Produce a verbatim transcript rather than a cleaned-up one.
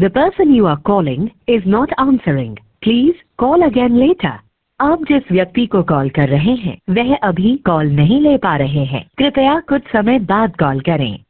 The person you are calling is not answering. Please call again later. आप जिस व्यक्ति को कॉल कर रहे हैं वह अभी कॉल नहीं ले पा रहे हैं। कृपया कुछ समय बाद कॉल करें।